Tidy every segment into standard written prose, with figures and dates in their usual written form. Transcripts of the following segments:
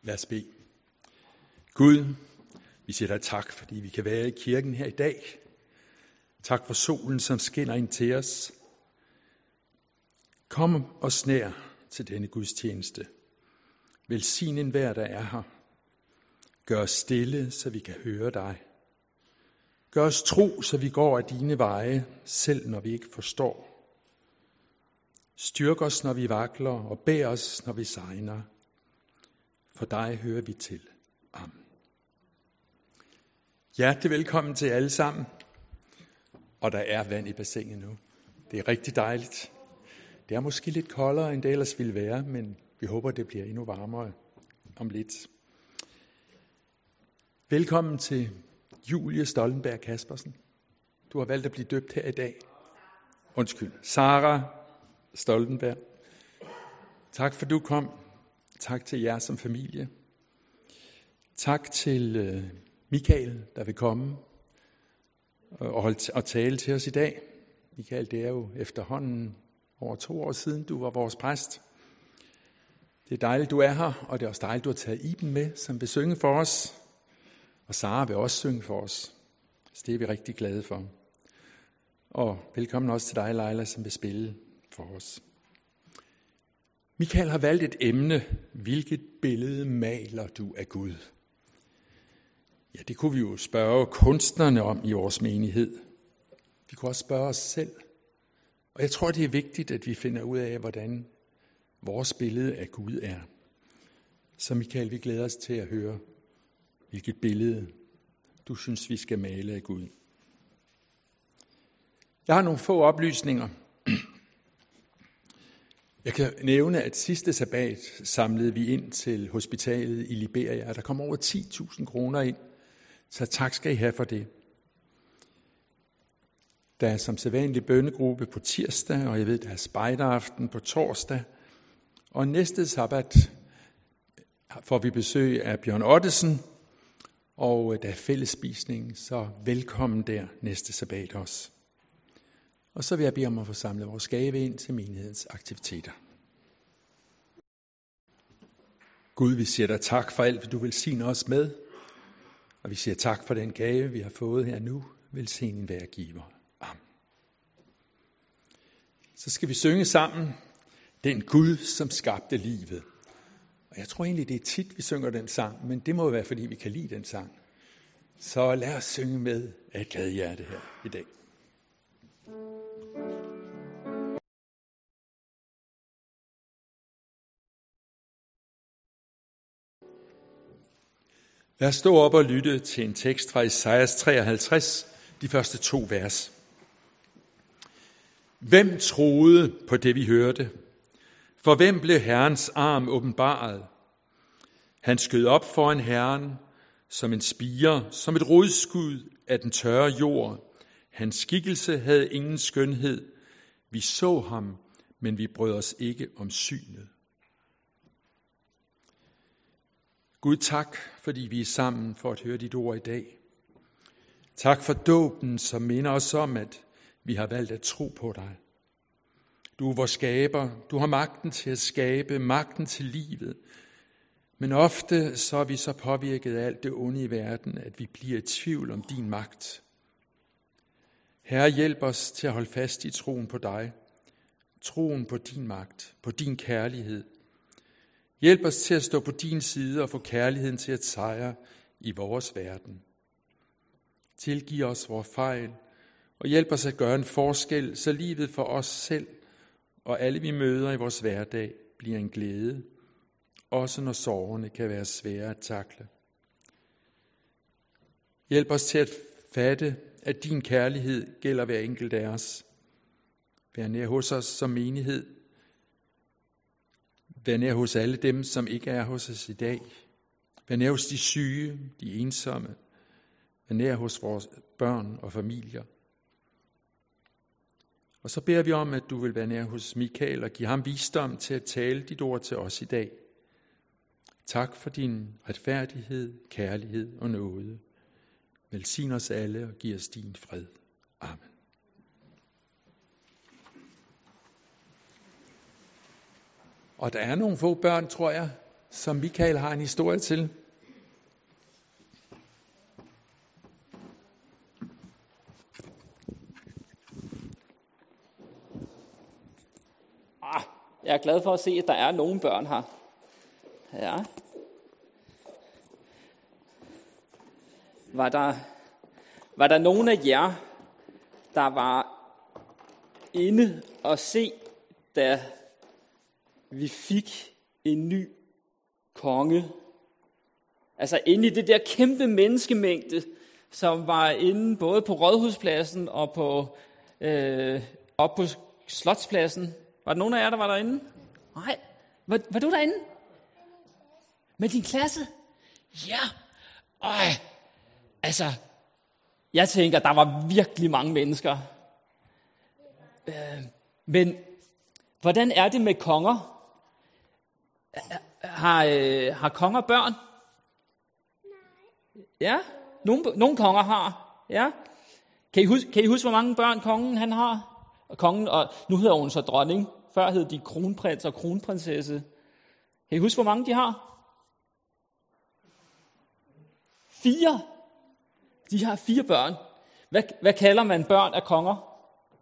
Lad os bede. Gud, vi siger dig tak, fordi vi kan være i kirken her i dag. Tak for solen, som skinner ind til os. Kom os nær til denne gudstjeneste. Velsign enhver, der er her. Gør os stille, så vi kan høre dig. Gør os tro, så vi går af dine veje, selv når vi ikke forstår. Styrk os, når vi vakler, og bær os, når vi segner. For dig hører vi til. Amen. Hjertelig velkommen til alle sammen. Og der er vand i bassinet nu. Det er rigtig dejligt. Det er måske lidt koldere, end det ellers ville være, men vi håber, det bliver endnu varmere om lidt. Velkommen til Julie Stoltenberg Kaspersen. Du har valgt at blive døbt her i dag. Undskyld, Sara Stoltenberg. Tak for du kom. Tak til jer som familie. Tak til Michael, der vil komme og tale til os i dag. Michael, det er jo efterhånden over 2 år siden, du var vores præst. Det er dejligt, du er her, og det er også dejligt, du har taget Iben med, som vil synge for os. Og Sara vil også synge for os. Så det er vi rigtig glade for. Og velkommen også til dig, Leila, som vil spille for os. Michael har valgt et emne. Hvilket billede maler du af Gud? Ja, det kunne vi jo spørge kunstnerne om i vores menighed. Vi kunne også spørge os selv. Og jeg tror, det er vigtigt, at vi finder ud af, hvordan vores billede af Gud er. Så Michael, vi glæder os til at høre, hvilket billede du synes, vi skal male af Gud. Jeg har nogle få oplysninger. Jeg kan nævne, at sidste sabbat samlede vi ind til hospitalet i Liberia. Der kom over 10.000 kroner ind, så tak skal I have for det. Der er som sædvanlig bønnegruppe på tirsdag, og jeg ved, der er spejderaften på torsdag. Og næste sabbat får vi besøg af Bjørn Ottesen, og der er fællesspisning, så velkommen der næste sabbat også. Og så vil jeg bede om at få samlet vores gave ind til menighedens aktiviteter. Gud, vi siger dig tak for alt, hvad du velsigner os med. Og vi siger tak for den gave, vi har fået her nu. Velsign enhver giver. Amen. Så skal vi synge sammen den Gud, som skabte livet. Og jeg tror egentlig, det er tit, vi synger den sang, men det må være, fordi vi kan lide den sang. Så lad os synge med af et glad hjerte her i dag. Lad os stå op og lytte til en tekst fra Esajas 53, de første 2 vers. Hvem troede på det, vi hørte? For hvem blev Herrens arm åbenbaret? Han skød op foran Herren som en spire, som et rodskud af den tørre jord. Hans skikkelse havde ingen skønhed. Vi så ham, men vi brød os ikke om synet. Gud, tak, fordi vi er sammen for at høre dit ord i dag. Tak for dåben, som minder os om, at vi har valgt at tro på dig. Du er vores skaber. Du har magten til at skabe, magten til livet. Men ofte så er vi så påvirket af alt det onde i verden, at vi bliver i tvivl om din magt. Herre, hjælp os til at holde fast i troen på dig. Troen på din magt, på din kærlighed. Hjælp os til at stå på din side og få kærligheden til at sejre i vores verden. Tilgiv os vores fejl og hjælp os at gøre en forskel, så livet for os selv og alle vi møder i vores hverdag bliver en glæde, også når sorgerne kan være svære at takle. Hjælp os til at fatte, at din kærlighed gælder hver enkelt af os. Vær nær hos os som menighed. Vær nær hos alle dem, som ikke er hos os i dag. Vær nær hos de syge, de ensomme. Vær nær hos vores børn og familier. Og så beder vi om, at du vil være nær hos Michael og give ham visdom til at tale dit ord til os i dag. Tak for din retfærdighed, kærlighed og nåde. Velsign os alle og giv os din fred. Amen. Og der er nogle få børn, tror jeg, som Michael har en historie til. Jeg er glad for at se, at der er nogle børn her. Ja. Var der nogen af jer, der var inde og se, da vi fik en ny konge? Altså inde i det der kæmpe menneskemængde, som var inde både på Rådhuspladsen og på Slotspladsen. Var der nogen af jer, der var derinde? Nej. Var du derinde? Med din klasse? Ja. Altså, jeg tænker, der var virkelig mange mennesker. Men hvordan er det med konger? Har konger børn? Ja, nogle konger har. Ja. Kan I huske, hvor mange børn kongen han har? Kongen, og nu hedder hun så dronning. Før hed de kronprins og kronprinsesse. Kan I huske, hvor mange de har? 4. De har 4 børn. Hvad kalder man børn af konger?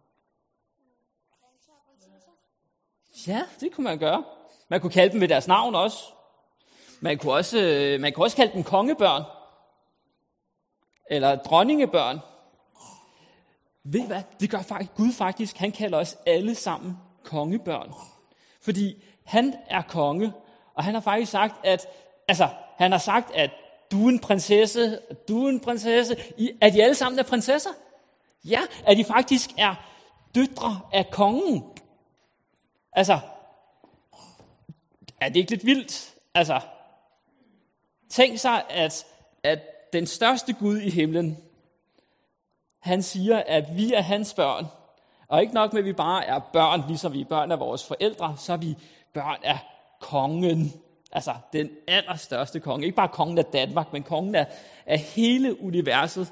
Ja, det kunne man gøre. Man kunne kalde dem ved deres navn også. Man kunne også kalde dem kongebørn. Eller dronningebørn. Ved I hvad? Det gør Gud faktisk. Han kalder os alle sammen kongebørn. Fordi han er konge, og han har faktisk sagt, at du er en prinsesse, du er en prinsesse. Er de alle sammen prinsesser? Ja, at de faktisk er døtre af kongen. Altså, er det ikke lidt vildt? Altså, tænk sig, at den største Gud i himlen, han siger, at vi er hans børn. Og ikke nok med, at vi bare er børn, ligesom vi er børn af vores forældre, så er vi børn af kongen. Altså den allerstørste konge. Ikke bare kongen af Danmark, men kongen af hele universet.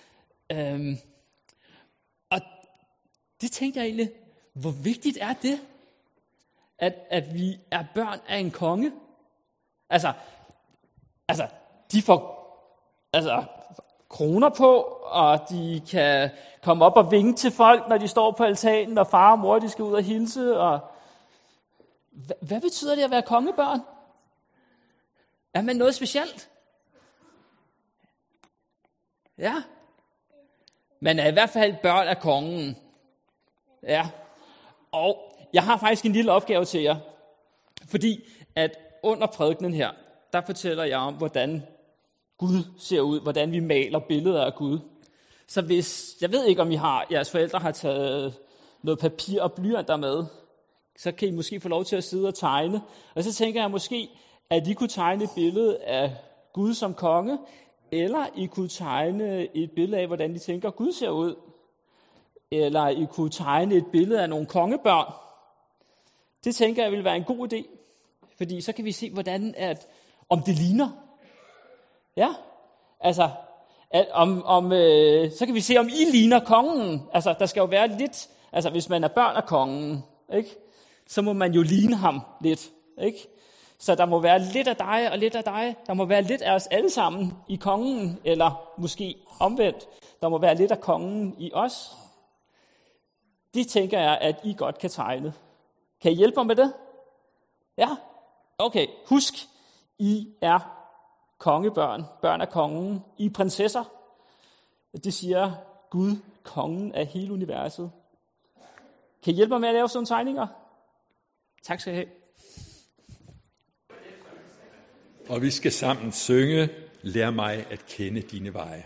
Og det tænkte jeg egentlig, hvor vigtigt er det, at vi er børn af en konge? Altså de får kroner på, og de kan komme op og vinke til folk, når de står på altanen, og far og mor, de skal ud og hilse. Og hvad betyder det at være kongebørn? Er man noget specielt? Ja. Man er i hvert fald børn af kongen. Ja. Og jeg har faktisk en lille opgave til jer. Fordi at under prædikenen her, der fortæller jeg om, hvordan Gud ser ud, hvordan vi maler billeder af Gud. Så jeg ved ikke, om jeres forældre har taget noget papir og blyant der med, så kan I måske få lov til at sidde og tegne. Og så tænker jeg måske, at I kunne tegne et billede af Gud som konge, eller I kunne tegne et billede af, hvordan I tænker, Gud ser ud. Eller I kunne tegne et billede af nogle kongebørn. Det tænker jeg vil være en god idé, fordi så kan vi se, om det ligner. Ja, altså, så kan vi se, om I ligner kongen. Altså, der skal jo være lidt, altså hvis man er børn af kongen, ikke, så må man jo ligne ham lidt, ikke? Så der må være lidt af dig og lidt af dig. Der må være lidt af os alle sammen i kongen, eller måske omvendt. Der må være lidt af kongen i os. Det tænker jeg, at I godt kan tegne. Kan I hjælpe mig med det? Ja? Okay, husk, I er kongebørn, børn af kongen, I er prinsesser. Det siger Gud, kongen af hele universet. Kan I hjælpe mig med at lave sådan nogle tegninger? Tak skal I have. Og vi skal sammen synge, lær mig at kende dine veje.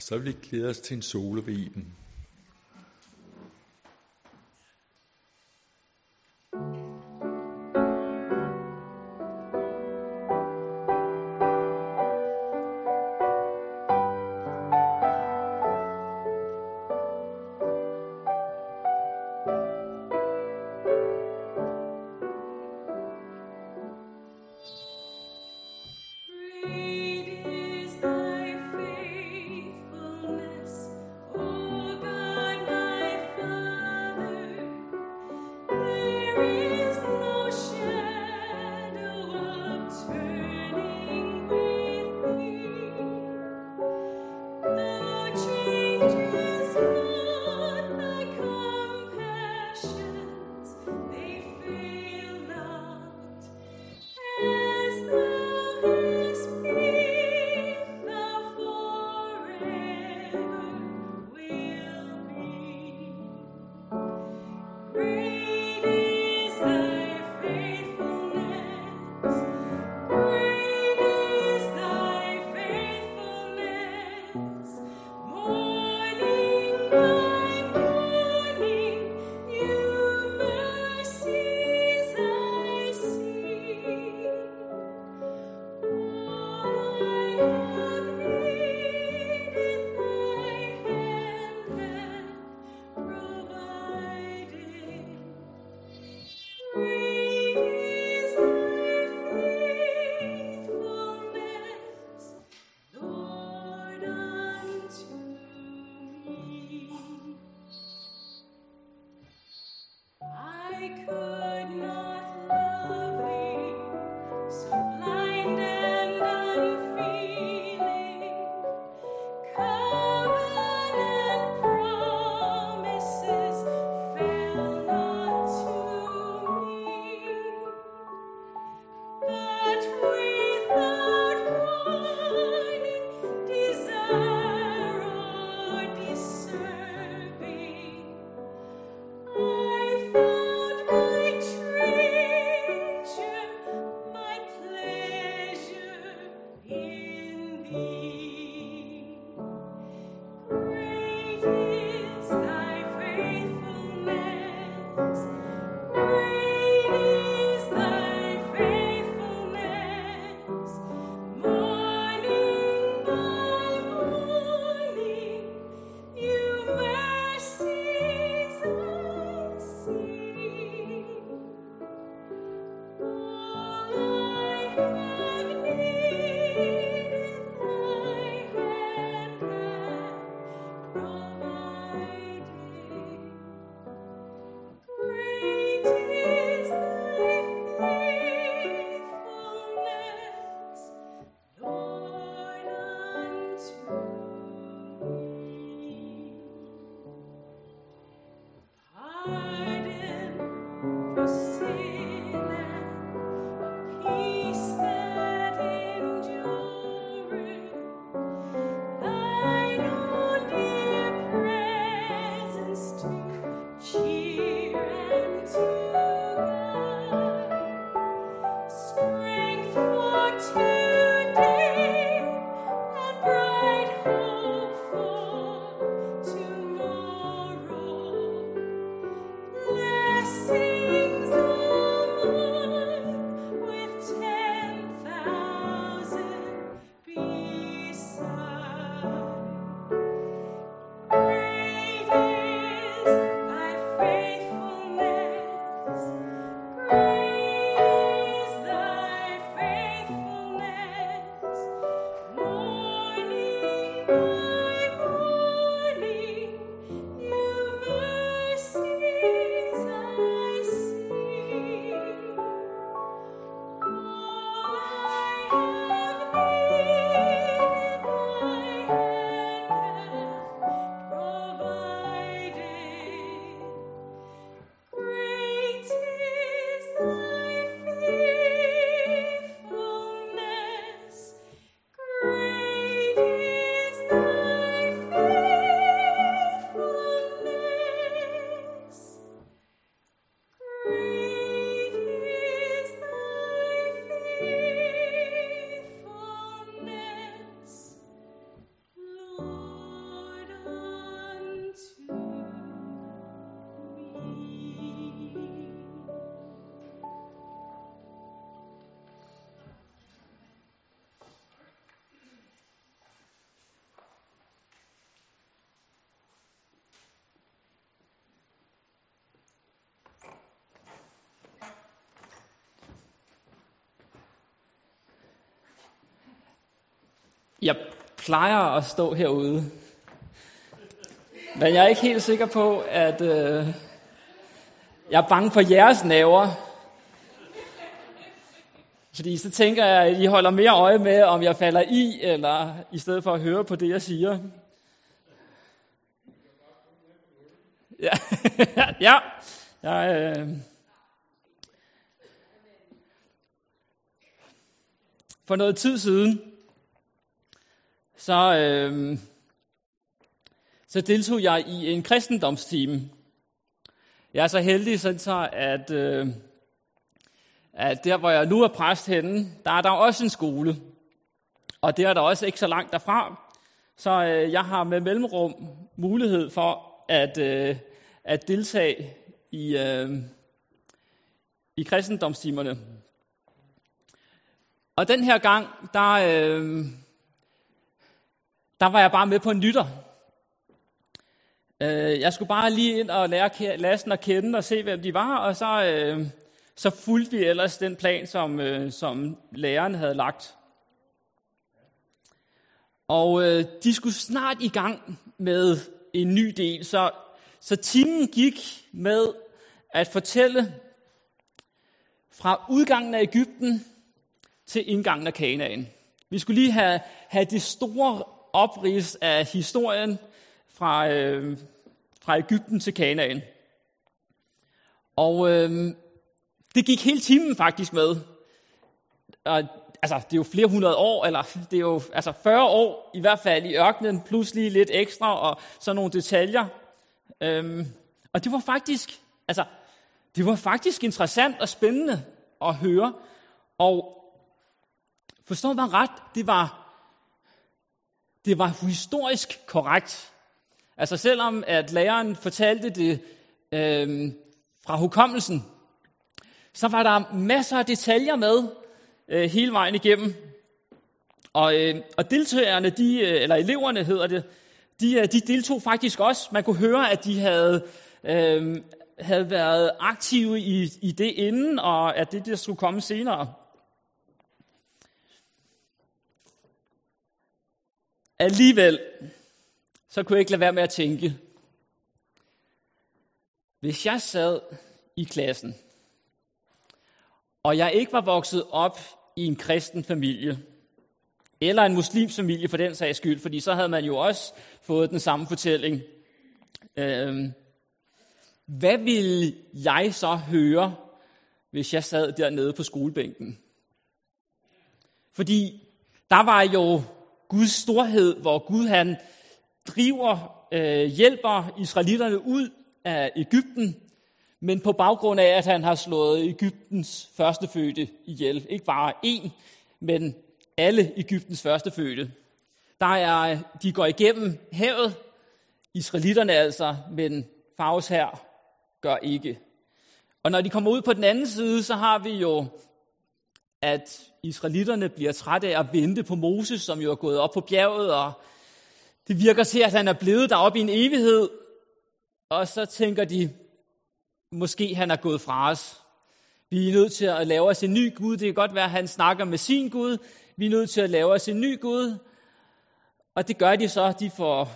så vil vi glæde os til en solo ved Iben. Jeg plejer at stå herude, men jeg er ikke helt sikker på, at jeg er bange for jeres nerver. Fordi så tænker jeg, at I holder mere øje med, om jeg falder i, eller i stedet for at høre på det, jeg siger. Ja, For noget tid siden, så deltog jeg i en kristendomstime. Jeg er så heldig, så at der, hvor jeg nu er præst henne, der er der også en skole. Og det er der også ikke så langt derfra. Så jeg har med mellemrum mulighed for at deltage i kristendomstimerne. Og den her gang, der var jeg bare med på en lytter. Jeg skulle bare lige ind og lære lasten at kende og se, hvem de var, og så fulgte vi ellers den plan, som læreren havde lagt. Og de skulle snart i gang med en ny del, så timen gik med at fortælle fra udgangen af Egypten til indgangen af Kanaan. Vi skulle lige have det store oprids af historien fra Egypten til Kanaan. Og det gik hele timen faktisk med. Altså, det er jo flere hundrede år, eller det er jo 40 år i hvert fald i ørkenen, plus lige lidt ekstra og sådan nogle detaljer. Og det var faktisk interessant og spændende at høre. Og forstå mig ret, det var historisk korrekt. Altså selvom at læreren fortalte det fra hukommelsen, så var der masser af detaljer med hele vejen igennem. Og deltagerne, eller eleverne hedder det, de deltog faktisk også. Man kunne høre, at de havde været aktive i det inden, og at det der skulle komme senere. Alligevel, så kunne jeg ikke lade være med at tænke, hvis jeg sad i klassen, og jeg ikke var vokset op i en kristen familie, eller en muslims familie for den sags skyld, fordi så havde man jo også fået den samme fortælling. Hvad ville jeg så høre, hvis jeg sad dernede på skolebænken? Fordi der var jo Guds storhed, hvor Gud han hjælper israelitterne ud af Egypten, men på baggrund af, at han har slået Egyptens førstefødte ihjel. Ikke bare én, men alle Egyptens førstefødte. De går igennem havet, israelitterne altså, men Faraos hær gør ikke. Og når de kommer ud på den anden side, så har vi jo, at israelitterne bliver trætte af at vente på Moses, som jo er gået op på bjerget, og det virker til, at han er blevet deroppe i en evighed, og så tænker de, måske han er gået fra os. Vi er nødt til at lave os en ny Gud. Det kan godt være, at han snakker med sin Gud. Vi er nødt til at lave os en ny Gud. Og det gør de så. De får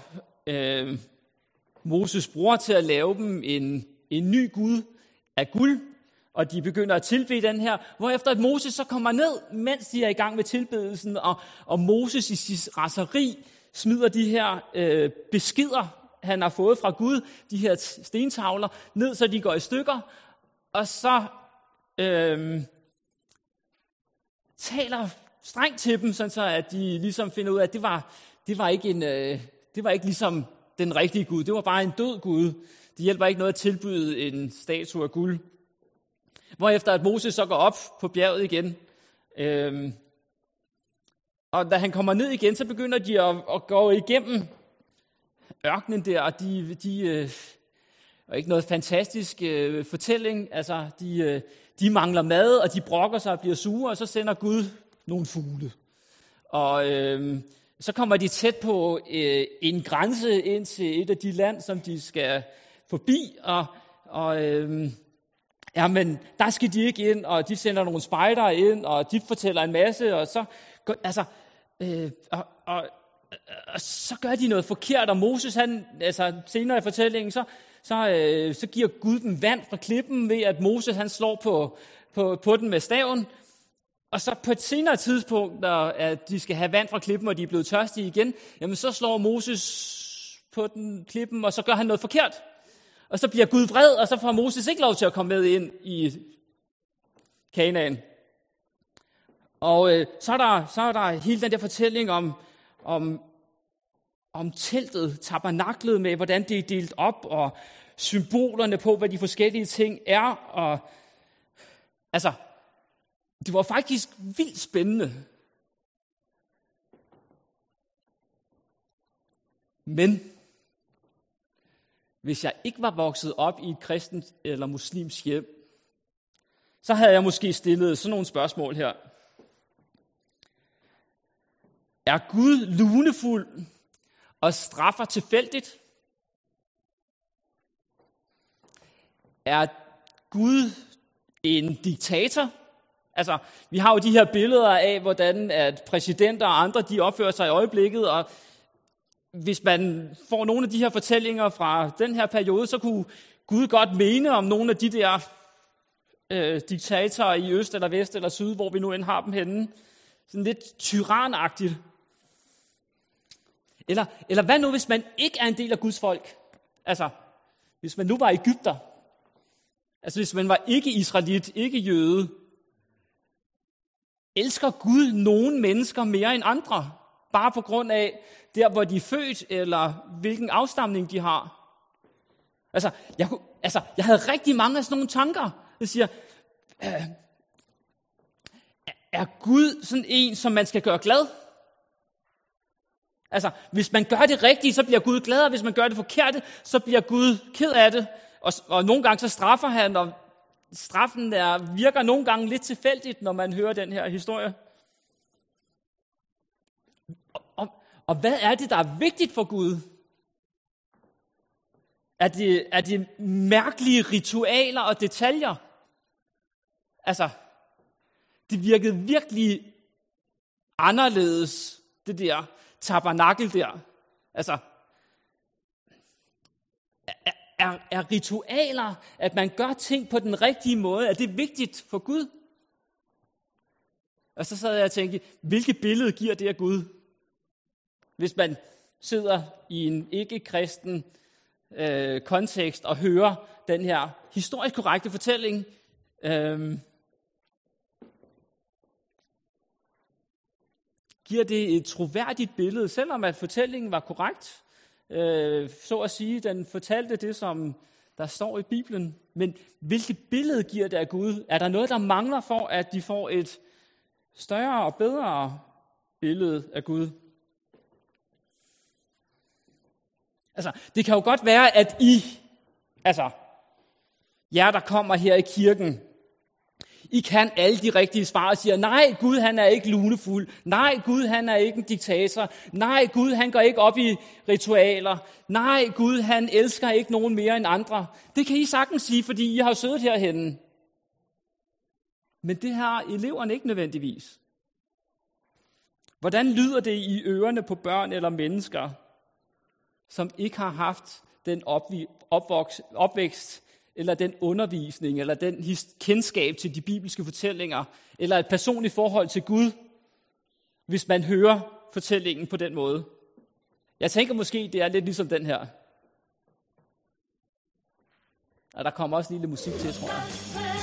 Moses bror til at lave dem en ny Gud af guld. Og de begynder at tilbede den her. Hvorefter at Moses så kommer ned, mens de er i gang med tilbedelsen. Og Moses i sit raseri smider de her beskeder, han har fået fra Gud, de her stentavler, ned, så de går i stykker, og så taler strengt til dem, sådan så at de ligesom finder ud af, at det var ikke ligesom den rigtige Gud. Det var bare en død Gud. Det hjælper ikke noget at tilbyde en statue af guld. Hvorefter at Moses så går op på bjerget igen, og da han kommer ned igen, så begynder de at gå igennem ørkenen der, og de er ikke noget fantastisk fortælling. Altså, de mangler mad, og de brokker sig og bliver sure, og så sender Gud nogle fugle. Og så kommer de tæt på en grænse ind til et af de land, som de skal forbi, men der skal de ikke ind, og de sender nogle spejdere ind, og de fortæller en masse, og så så gør de noget forkert, og Moses, senere i fortællingen, så giver Gud dem vand fra klippen, ved at Moses, han slår på den med staven. Og så på et senere tidspunkt, at de skal have vand fra klippen, og de er blevet tørstige igen, jamen så slår Moses på den klippen, og så gør han noget forkert. Og så bliver Gud vred, og så får Moses ikke lov til at komme med ind i Kanaan. Og så er der hele den der fortælling om teltet, tabernaklet med, hvordan det er delt op, og symbolerne på, hvad de forskellige ting er. Og altså, det var faktisk vildt spændende. Men hvis jeg ikke var vokset op i et kristent eller muslimsk hjem, så havde jeg måske stillet sådan nogle spørgsmål her. Er Gud lunefuld og straffer tilfældigt? Er Gud en diktator? Altså, vi har jo de her billeder af, hvordan at præsidenter og andre, de opfører sig i øjeblikket, og hvis man får nogle af de her fortællinger fra den her periode, så kunne Gud godt mene om nogle af de der diktatorer i øst eller vest eller syd, hvor vi nu end har dem henne. Sådan lidt tyranagtigt. Eller hvad nu, hvis man ikke er en del af Guds folk? Altså, hvis man nu var egypter. Altså, hvis man var ikke israelit, ikke jøde. Elsker Gud nogen mennesker mere end andre? Bare på grund af der, hvor de er født, eller hvilken afstamning de har? Altså, jeg havde rigtig mange af sådan nogle tanker. Jeg siger, er Gud sådan en, som man skal gøre glad? Altså, hvis man gør det rigtige, så bliver Gud glad, og hvis man gør det forkerte, så bliver Gud ked af det. Og nogle gange så straffer han, og straffen der virker nogle gange lidt tilfældigt, når man hører den her historie. Og hvad er det, der er vigtigt for Gud? Er det mærkelige ritualer og detaljer? Altså, det virkede virkelig anderledes, det der tabernakel der. Altså, er ritualer, at man gør ting på den rigtige måde, er det vigtigt for Gud? Og så sad jeg og tænkte, hvilket billede giver det af Gud? Hvis man sidder i en ikke-kristen kontekst og hører den her historisk korrekte fortælling, giver det et troværdigt billede, selvom at fortællingen var korrekt, så at sige, den fortalte det, som der står i Bibelen. Men hvilket billede giver det af Gud? Er der noget, der mangler for, at de får et større og bedre billede af Gud? Altså, det kan jo godt være, at jer, der kommer her i kirken, I kan alle de rigtige svar og siger, nej, Gud han er ikke lunefuld, nej, Gud han er ikke en diktator, nej, Gud han går ikke op i ritualer, nej, Gud han elsker ikke nogen mere end andre. Det kan I sagtens sige, fordi I har siddet herhenne. Men det har eleverne ikke nødvendigvis. Hvordan lyder det i ørerne på børn eller mennesker, som ikke har haft den opvækst, eller den undervisning, eller den kendskab til de bibelske fortællinger, eller et personligt forhold til Gud, hvis man hører fortællingen på den måde? Jeg tænker måske, det er lidt ligesom den her. Og der kommer også lille musik til, tror jeg.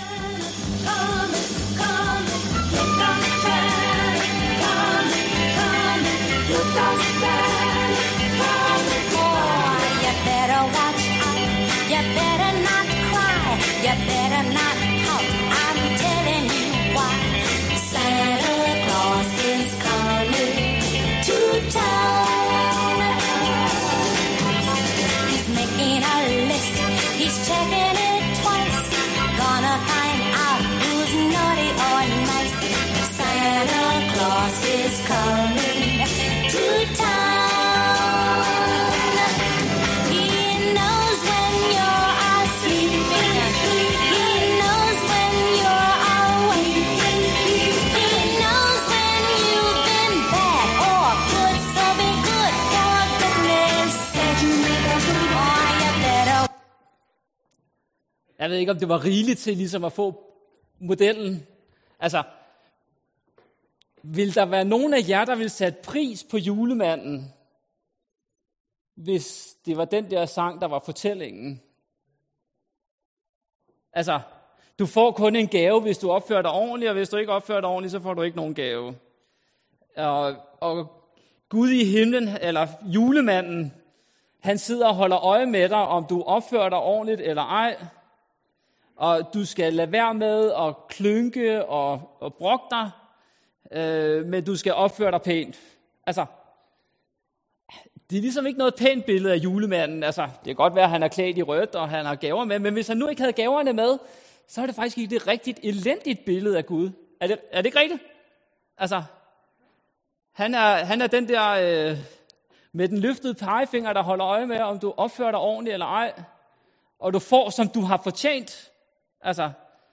You better not cry, you better not pout, I'm telling you why. Santa Claus is coming to town. He's making a list, he's checking it twice, gonna find out who's naughty or Jeg ved ikke, om det var rigeligt til ligesom at få modellen. Altså, vil der være nogen af jer, der vil sætte pris på julemanden, hvis det var den der sang, der var fortællingen? Altså, du får kun en gave, hvis du opfører dig ordentligt, og hvis du ikke opfører dig ordentligt, så får du ikke nogen gave. Og Gud i himlen, eller julemanden, han sidder og holder øje med dig, om du opfører dig ordentligt eller ej. Og du skal lade være med at klynke og brokke dig, men du skal opføre dig pænt. Altså, det er ligesom ikke noget pænt billede af julemanden. Altså, det kan godt være, at han er klædt i rødt, og han har gaver med, men hvis han nu ikke havde gaverne med, så er det faktisk ikke et rigtigt elendigt billede af Gud. Er det ikke rigtigt? Altså, han er den der med den løftede pegefinger, der holder øje med, om du opfører dig ordentligt eller ej, og du får, som du har fortjent. Altså,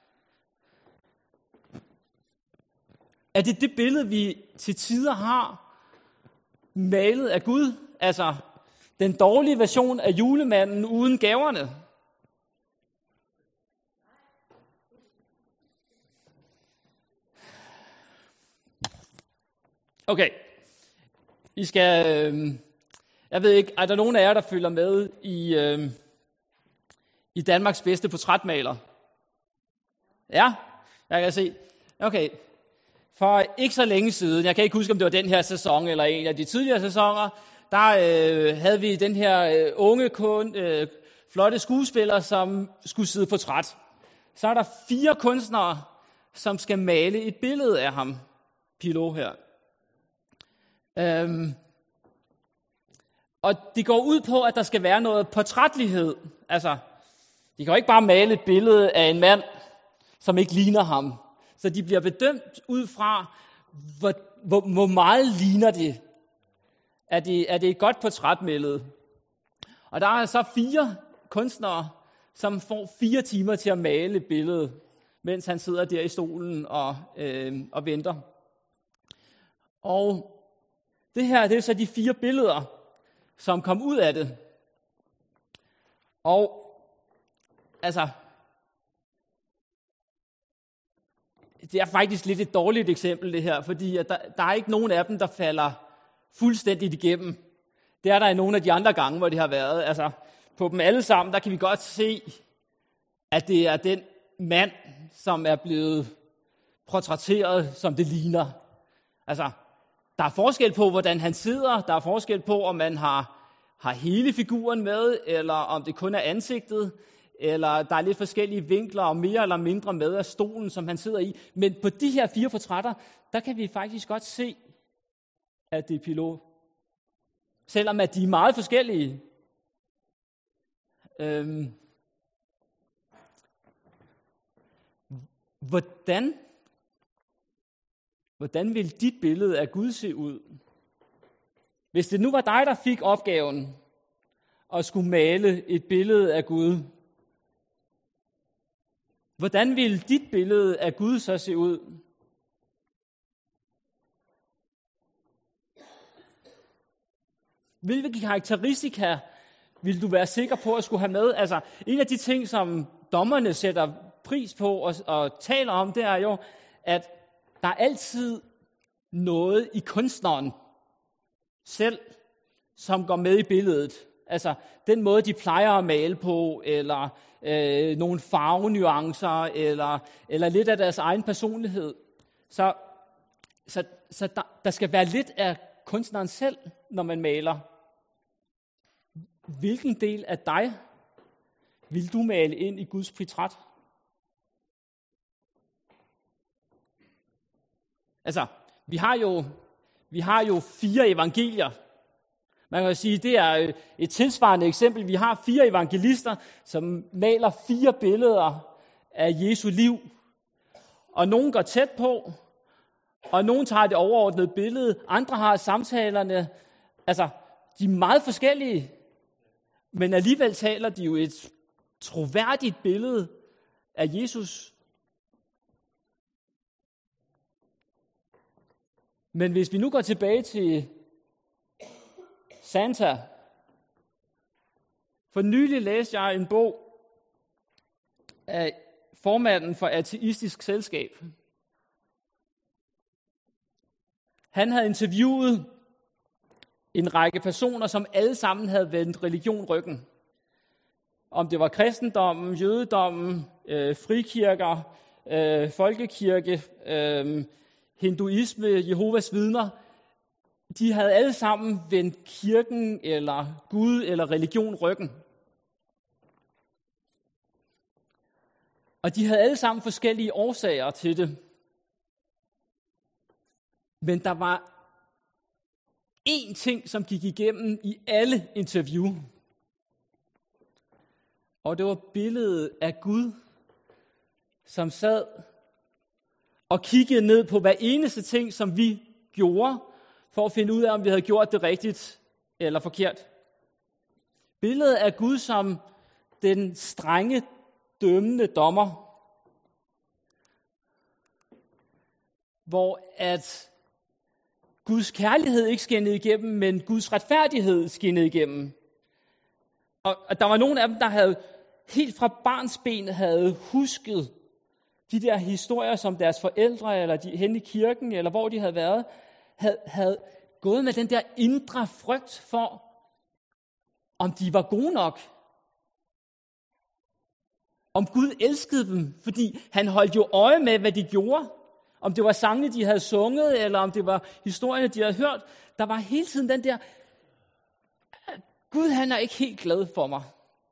er det billede, vi til tider har malet af Gud? Altså, den dårlige version af julemanden uden gaverne? Okay, I skal, jeg ved ikke, er der nogen af jer, der følger med i Danmarks bedste portrætmaler? Ja, jeg kan se. Okay, for ikke så længe siden, jeg kan ikke huske, om det var den her sæson eller en af de tidligere sæsoner, der havde vi den her unge, flotte skuespiller, som skulle sidde portræt. Så er der 4 kunstnere, som skal male et billede af ham, Pilot her. Og det går ud på, at der skal være noget portrætlighed. Altså, de kan jo ikke bare male et billede af en mand, som ikke ligner ham. Så de bliver bedømt ud fra, hvor meget ligner det. Er det et godt portrætbillede? Og der er så 4 kunstnere, som får 4 timer til at male et billede, mens han sidder der i stolen og venter. Og det her, det er så de 4 billeder, som kom ud af det. Og altså, det er faktisk lidt et dårligt eksempel det her, fordi at der er ikke nogen af dem, der falder fuldstændigt igennem. Det er der i nogle af de andre gange, hvor det har været. Altså, på dem alle sammen, der kan vi godt se, at det er den mand, som er blevet portrætteret, som det ligner. Altså, der er forskel på, hvordan han sidder. Der er forskel på, om man har hele figuren med, eller om det kun er ansigtet, eller der er lidt forskellige vinkler og mere eller mindre med af stolen, som han sidder i. Men på de her 4 portrætter, der kan vi faktisk godt se, at det er Pilot. Selvom at de er meget forskellige. Hvordan vil dit billede af Gud se ud? Hvis det nu var dig, der fik opgaven at skulle male et billede af Gud, hvordan vil dit billede af Gud så se ud? Hvilke karakteristika vil du være sikker på at skulle have med? Altså, en af de ting, som dommerne sætter pris på og taler om, det er jo, at der er altid noget i kunstneren selv, som går med i billedet. Altså, den måde, de plejer at male på, eller nogle farvenuancer, eller lidt af deres egen personlighed. Så der skal være lidt af kunstneren selv, når man maler. Hvilken del af dig vil du male ind i Guds portræt? Altså, vi har jo 4 evangelier. Man kan jo sige, det er et tilsvarende eksempel. Vi har 4 evangelister, som maler 4 billeder af Jesu liv. Og nogen går tæt på, og nogen tager det overordnede billede. Andre har samtalerne. Altså, de er meget forskellige, men alligevel taler de jo et troværdigt billede af Jesus. Men hvis vi nu går tilbage til Santa. For nylig læste jeg en bog af formanden for Ateistisk Selskab. Han havde interviewet en række personer, som alle sammen havde vendt religion ryggen. Om det var kristendommen, jødedommen, frikirker, folkekirke, hinduisme, Jehovas vidner. De havde alle sammen vendt kirken eller Gud eller religion ryggen. Og de havde alle sammen forskellige årsager til det. Men der var én ting, som gik igennem i alle interview. Og det var billedet af Gud, som sad og kiggede ned på hver eneste ting, som vi gjorde, for at finde ud af, om vi havde gjort det rigtigt eller forkert. Billedet af Gud som den strenge, dømmende dommer, hvor at Guds kærlighed ikke skinnede igennem, men Guds retfærdighed skinnede igennem. Og der var nogle af dem, der havde helt fra barnsben havde husket de der historier, som deres forældre, eller de hen i kirken, eller hvor de havde været, havde gået med den der indre frygt for, om de var gode nok. Om Gud elskede dem, fordi han holdt jo øje med, hvad de gjorde. Om det var sangene, de havde sunget, eller om det var historierne, de havde hørt. Der var hele tiden den der, Gud han er ikke helt glad for mig.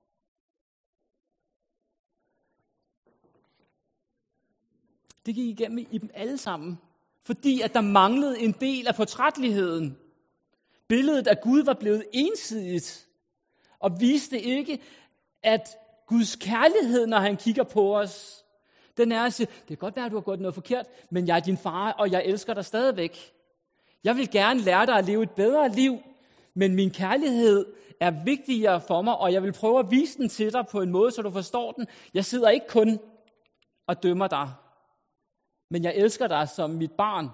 Det gik igennem i dem alle sammen, fordi at der manglede en del af fortrætteligheden. Billedet af Gud var blevet ensidigt, og viste ikke, at Guds kærlighed, når han kigger på os, den er at sige, det kan godt være, at du har gjort noget forkert, men jeg er din far, og jeg elsker dig stadigvæk. Jeg vil gerne lære dig at leve et bedre liv, men min kærlighed er vigtigere for mig, og jeg vil prøve at vise den til dig på en måde, så du forstår den. Jeg sidder ikke kun og dømmer dig, men jeg elsker dig som mit barn.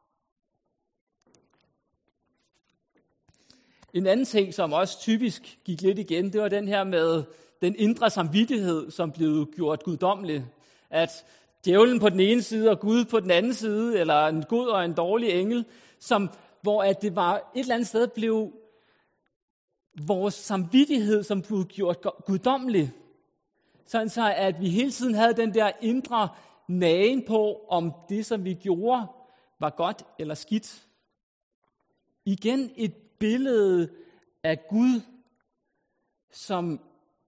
En anden ting, som også typisk gik lidt igen, det var den her med den indre samvittighed, som blev gjort guddommelig. At djævlen på den ene side og Gud på den anden side, eller en god og en dårlig engel, hvor at det var et eller andet sted blev vores samvittighed, som blev gjort guddommelig. Sådan så, at vi hele tiden havde den der indre nagen på, om det, som vi gjorde, var godt eller skidt. Igen et billede af Gud, som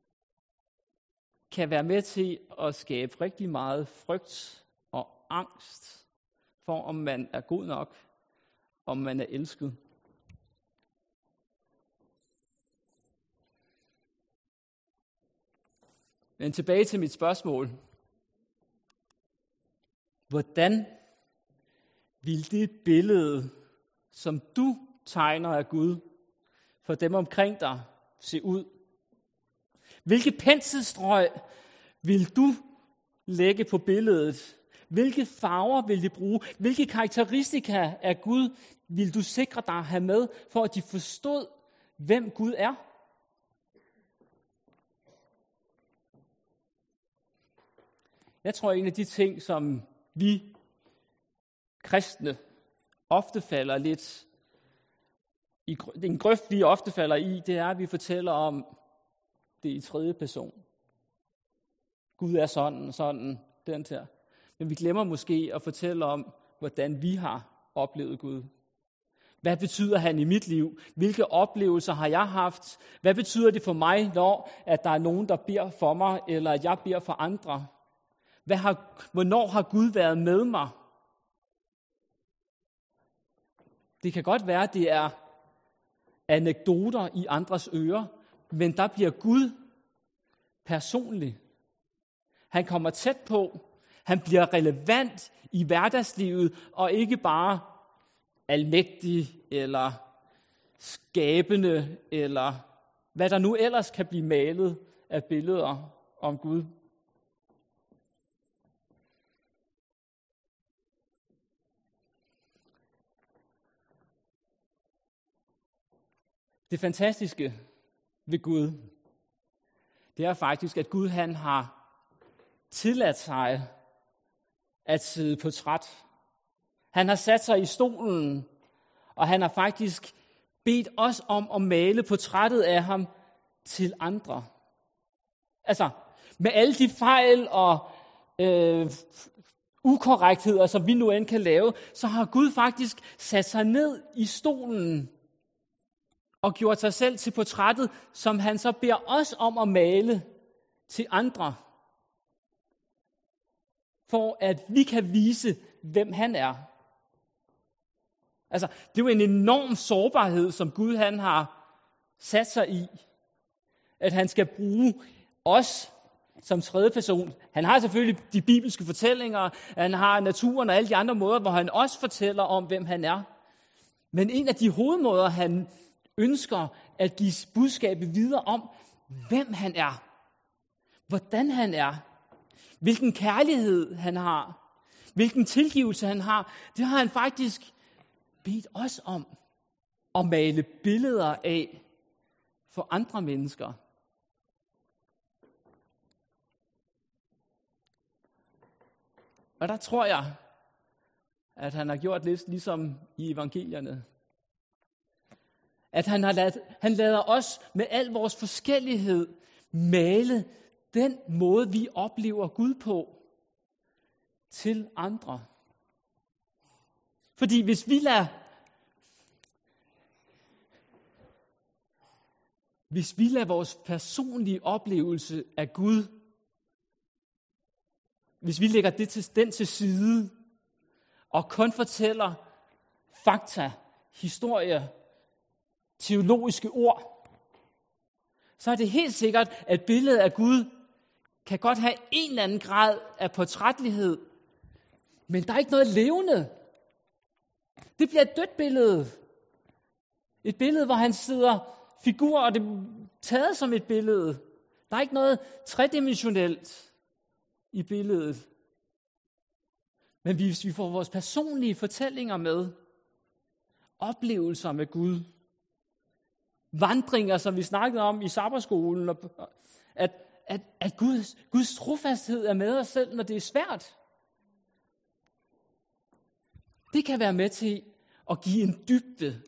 kan være med til at skabe rigtig meget frygt og angst for, om man er god nok, om man er elsket. Men tilbage til mit spørgsmål. Hvordan vil det billede, som du tegner af Gud, for dem omkring dig, se ud? Hvilke penselstrøg vil du lægge på billedet? Hvilke farver vil de bruge? Hvilke karakteristika af Gud vil du sikre dig at have med, for at de forstod, hvem Gud er? Jeg tror, en af de ting, som vi kristne ofte falder lidt i, en grøft, vi ofte falder i, det er, at vi fortæller om det i tredje person. Gud er sådan, den der. Men vi glemmer måske at fortælle om, hvordan vi har oplevet Gud. Hvad betyder han i mit liv? Hvilke oplevelser har jeg haft? Hvad betyder det for mig, når at der er nogen, der beder for mig, eller at jeg beder for andre? Hvornår har Gud været med mig? Det kan godt være, at det er anekdoter i andres ører, men der bliver Gud personlig. Han kommer tæt på. Han bliver relevant i hverdagslivet, og ikke bare almægtig, eller skabende, eller hvad der nu ellers kan blive malet af billeder om Gud. Det fantastiske ved Gud, det er faktisk, at Gud han har tilladt sig at sidde på træt. Han har sat sig i stolen, og han har faktisk bedt os om at male portrættet af ham til andre. Altså, med alle de fejl og ukorrektheder, som vi nu end kan lave, så har Gud faktisk sat sig ned i stolen og gjort sig selv til portrættet, som han så beder os om at male til andre, for at vi kan vise, hvem han er. Altså, det er jo en enorm sårbarhed, som Gud han har sat sig i, at han skal bruge os som tredje person. Han har selvfølgelig de bibelske fortællinger, han har naturen og alle de andre måder, hvor han også fortæller om, hvem han er. Men en af de hovedmåder, han ønsker at give budskabet videre om, hvem han er, hvordan han er, hvilken kærlighed han har, hvilken tilgivelse han har, det har han faktisk bedt os om at male billeder af for andre mennesker. Og der tror jeg, at han har gjort lidt ligesom i evangelierne. At han lader os med al vores forskellighed male den måde, vi oplever Gud på til andre. Fordi hvis vi lader vores personlige oplevelse af Gud, hvis vi lægger den til side og kun fortæller fakta, historie, teologiske ord, så er det helt sikkert, at billedet af Gud kan godt have en eller anden grad af portrætlighed, men der er ikke noget levende. Det bliver et dødt billede. Et billede, hvor han sidder figur, og det er taget som et billede. Der er ikke noget tredimensionelt i billedet. Men hvis vi får vores personlige fortællinger med, oplevelser med Gud, vandringer, som vi snakkede om i sabbatskolen, at Guds trofasthed er med os selv, når det er svært. Det kan være med til at give en dybde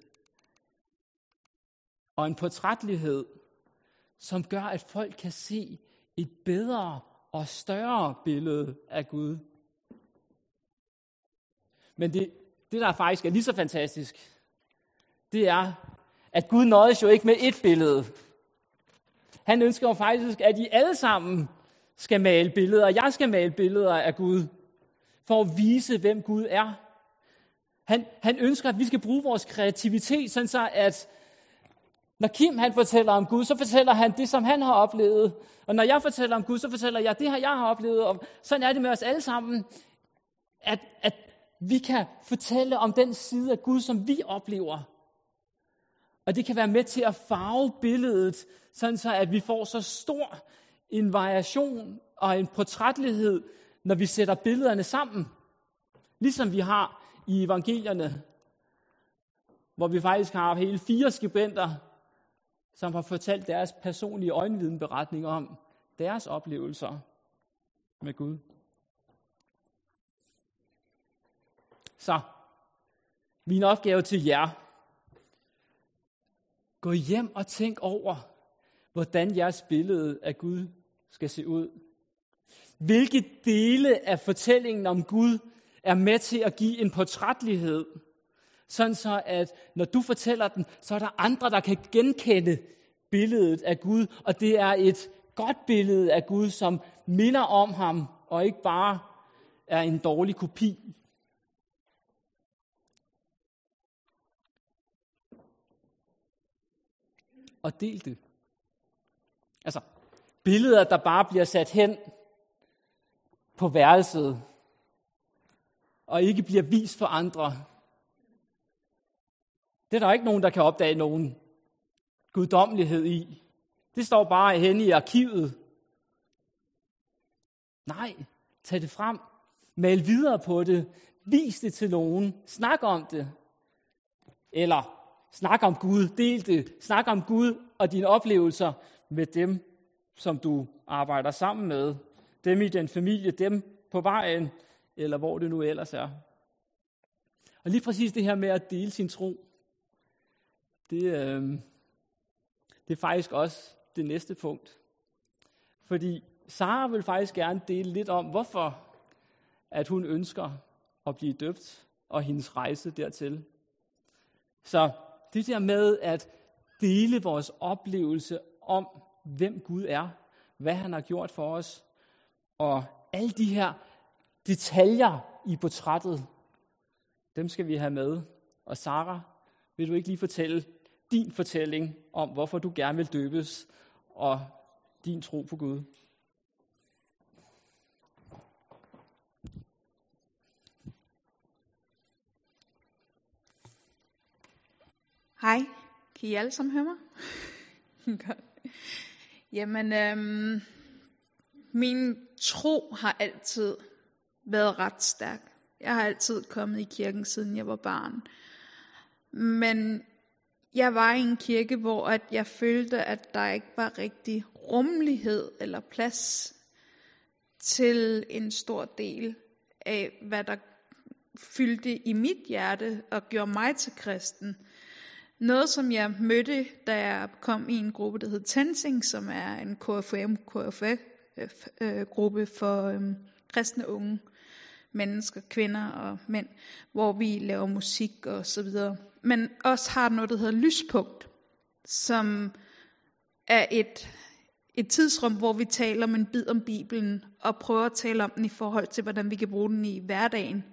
og en portrætlighed, som gør, at folk kan se et bedre og større billede af Gud. Men det der faktisk er lige så fantastisk, det er, at Gud nøjes jo ikke med ét billede. Han ønsker jo faktisk, at I alle sammen skal male billeder, og jeg skal male billeder af Gud, for at vise, hvem Gud er. Han ønsker, at vi skal bruge vores kreativitet, sådan så at når Kim han fortæller om Gud, så fortæller han det, som han har oplevet. Og når jeg fortæller om Gud, så fortæller jeg det, jeg har oplevet. Og sådan er det med os alle sammen, at vi kan fortælle om den side af Gud, som vi oplever. Og det kan være med til at farve billedet, sådan så at vi får så stor en variation og en portrætlighed, når vi sætter billederne sammen. Ligesom vi har i evangelierne, hvor vi faktisk har hele 4 skribenter, som har fortalt deres personlige øjenvidenberetning om deres oplevelser med Gud. Så, min opgave til jer. Gå hjem og tænk over, hvordan jeres billede af Gud skal se ud. Hvilke dele af fortællingen om Gud er med til at give en portrætlighed, sådan så at når du fortæller den, så er der andre, der kan genkende billedet af Gud, og det er et godt billede af Gud, som minder om ham, og ikke bare er en dårlig kopi. Og del det. Altså, billeder, der bare bliver sat hen på værelset, og ikke bliver vist for andre. Det er der ikke nogen, der kan opdage nogen guddommelighed i. Det står bare henne i arkivet. Nej, tag det frem. Mal videre på det. Vis det til nogen. Snak om det. Eller snak om Gud. Del det. Snak om Gud og dine oplevelser med dem, som du arbejder sammen med. dem i den familie, dem på vejen, eller hvor det nu ellers er. Og lige præcis det her med at dele sin tro, det er faktisk også det næste punkt. Fordi Sara vil faktisk gerne dele lidt om, hvorfor at hun ønsker at blive døbt, og hendes rejse dertil. Så det der med at dele vores oplevelse om, hvem Gud er, hvad han har gjort for os, og alle de her detaljer i portrættet, dem skal vi have med. Og Sara, vil du ikke lige fortælle din fortælling om, hvorfor du gerne vil døbes, og din tro på Gud? Hej, kan I alle sammen høre mig? Godt. Jamen, min tro har altid været ret stærk. Jeg har altid kommet i kirken, siden jeg var barn. Men jeg var i en kirke, hvor at jeg følte, at der ikke var rigtig rummelighed eller plads til en stor del af, hvad der fyldte i mit hjerte og gjorde mig til kristen. Noget, som jeg mødte, da jeg kom i en gruppe, der hed Tensing, som er en KFF-gruppe for kristne unge mennesker, kvinder og mænd, hvor vi laver musik og så videre. Men også har noget, der hedder Lyspunkt, som er et tidsrum, hvor vi taler om en bid om Bibelen, og prøver at tale om den i forhold til, hvordan vi kan bruge den i hverdagen.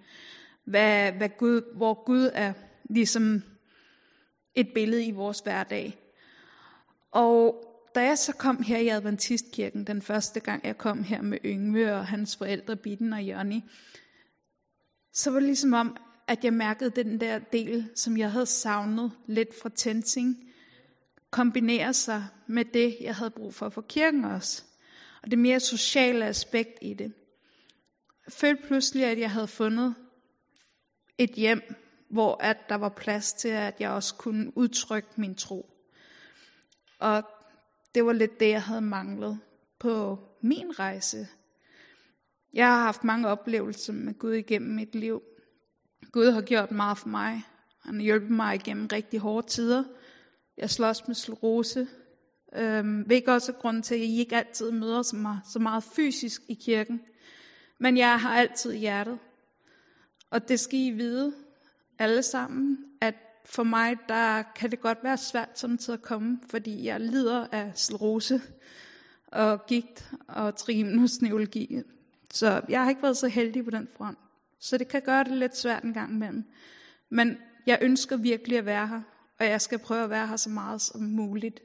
Hvor Gud er ligesom et billede i vores hverdag. Og da jeg så kom her i Adventistkirken, den første gang jeg kom her med Yngve og hans forældre, Bitten og Jonni, så var det ligesom om, at jeg mærkede den der del, som jeg havde savnet lidt fra Tensing, kombinere sig med det, jeg havde brug for kirken også. Og det mere sociale aspekt i det. Jeg følte pludselig, at jeg havde fundet et hjem, hvor at der var plads til, at jeg også kunne udtrykke min tro. Og det var lidt det, jeg havde manglet på min rejse. Jeg har haft mange oplevelser med Gud igennem mit liv. Gud har gjort meget for mig. Han har hjulpet mig igennem rigtig hårde tider. Jeg slås med sklerose. Hvilket også er grunden til, at I ikke altid møder mig så meget fysisk i kirken. Men jeg har altid hjertet. Og det skal I vide, alle sammen, at for mig, der kan det godt være svært samtidig at komme, fordi jeg lider af sklerose og gigt og trigeminusneuralgi. Så jeg har ikke været så heldig på den front. Så det kan gøre det lidt svært en gang imellem. Men jeg ønsker virkelig at være her, og jeg skal prøve at være her så meget som muligt.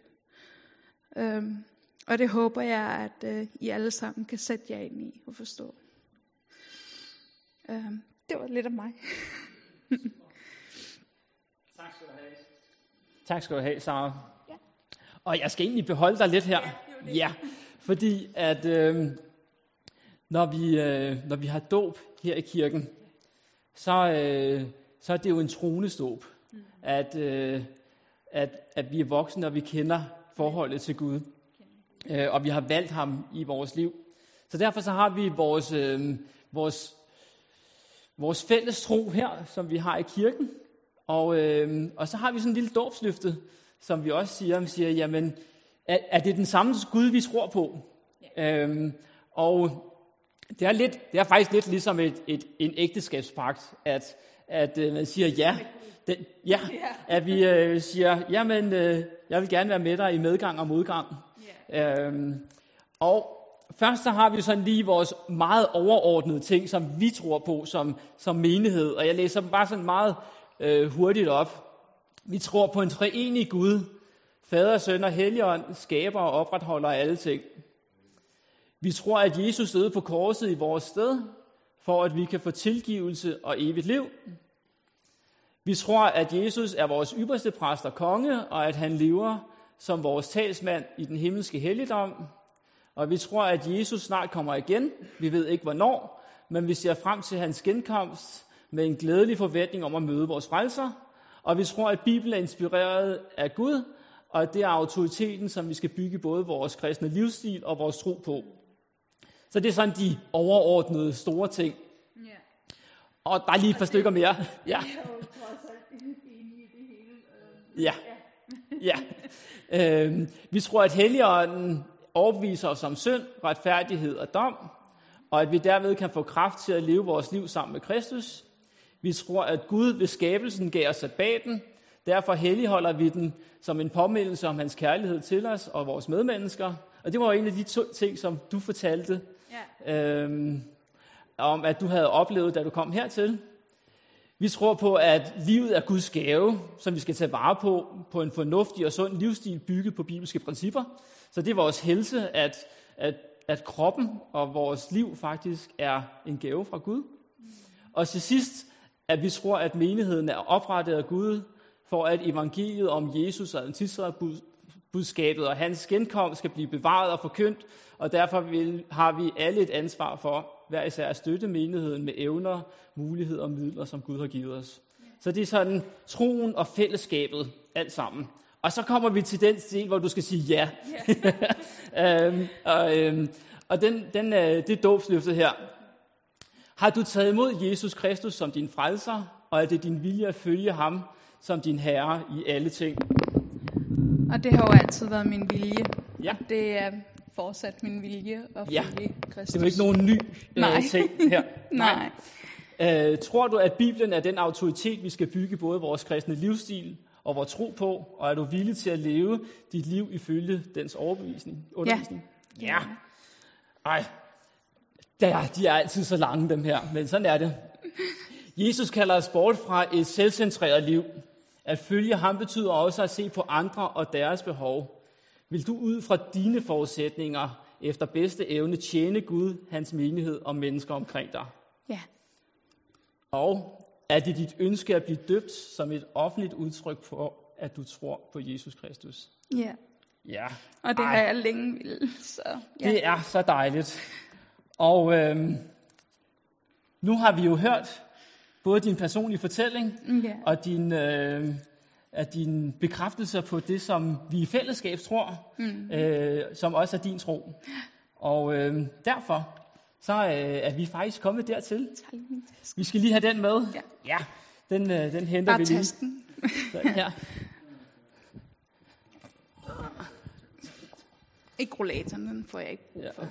Og det håber jeg, at I alle sammen kan sætte jer ind i og forstå. Det var lidt af mig. Tak skal du have, Sara. Ja. Og jeg skal egentlig beholde dig lidt her. Ja, fordi at når vi har dåb her i kirken, så er det jo en troneståb, at vi er voksne, og vi kender forholdet til Gud, og vi har valgt ham i vores liv. Så derfor så har vi vores fælles tro her, som vi har i kirken, og så har vi sådan en lille dåbsløfte, som vi også siger, jamen, er det den samme Gud, vi tror på? Og det er faktisk lidt ligesom en ægteskabspagt, at man siger ja, at vi siger, jamen, jeg vil gerne være med dig i medgang og modgang. Og først så har vi sådan lige vores meget overordnede ting, som vi tror på som menighed, og jeg læser dem bare sådan meget hurtigt op. Vi tror på en treenig Gud, Fader, Søn og Helligånd, skaber og opretholder alle ting. Vi tror, at Jesus døde på korset i vores sted, for at vi kan få tilgivelse og evigt liv. Vi tror, at Jesus er vores ypperste præst og konge, og at han lever som vores talsmand i den himmelske helligdom. Og vi tror, at Jesus snart kommer igen. Vi ved ikke hvornår, men vi ser frem til hans genkomst med en glædelig forventning om at møde vores frelser. Og vi tror, at Bibelen er inspireret af Gud, og det er autoriteten, som vi skal bygge både vores kristne livsstil og vores tro på. Så det er sådan de overordnede store ting. Og der er lige et par stykker mere. Ja. Vi tror, at Helligånden overbeviser os om synd, retfærdighed og dom, og at vi derved kan få kraft til at leve vores liv sammen med Kristus. Vi tror, at Gud ved skabelsen gav os sabbaten. Derfor helligholder vi den som en påmindelse om hans kærlighed til os og vores medmennesker. Og det var jo en af de ting, som du fortalte, om at du havde oplevet, da du kom hertil. Vi tror på, at livet er Guds gave, som vi skal tage vare på en fornuftig og sund livsstil bygget på bibelske principper. Så det er vores helse, at kroppen og vores liv faktisk er en gave fra Gud. Og til sidst, at vi tror, at menigheden er oprettet af Gud, for at evangeliet om Jesus og budskabet og hans genkomst skal blive bevaret og forkyndt, og derfor har vi alle et ansvar for hver især at støtte menigheden med evner, muligheder og midler, som Gud har givet os. Så det er sådan troen og fællesskabet alt sammen. Og så kommer vi til den del, hvor du skal sige ja. Og det er dåbsløftet her. Har du taget imod Jesus Kristus som din frelser, og er det din vilje at følge ham som din herre i alle ting? Og det har jo altid været min vilje. Ja. Det er fortsat min vilje at følge Kristus. Det er jo ikke nogen ny ting her. Nej. Tror du, at Bibelen er den autoritet, vi skal bygge både vores kristne livsstil og vores tro på, og er du villig til at leve dit liv ifølge dens undervisning? Ja. Ej, de er altid så lange, dem her, men sådan er det. Jesus kalder os bort fra et selvcentreret liv. At følge ham betyder også at se på andre og deres behov. Vil du ud fra dine forudsætninger efter bedste evne tjene Gud, hans menighed og mennesker omkring dig? Ja. Og er det dit ønske at blive døbt som et offentligt udtryk for, at du tror på Jesus Kristus? Ja. Ja. Og det har jeg længe ville, så ja. Det er så dejligt. Og nu har vi jo hørt både din personlige fortælling og din bekræftelse på det, som vi i fællesskab tror, som også er din tro. Og derfor så er vi faktisk kommet dertil. Vi skal lige have den med. Ja, den henter bare vi lige. Testen. Her. Ikke rollatoren, den får jeg ikke brug for.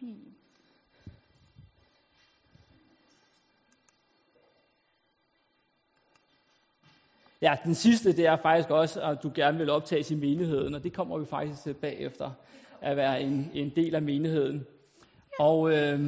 Ja, den sidste, det er faktisk også, at du gerne vil optages i menigheden, og det kommer vi faktisk til bagefter, at være en del af menigheden. Og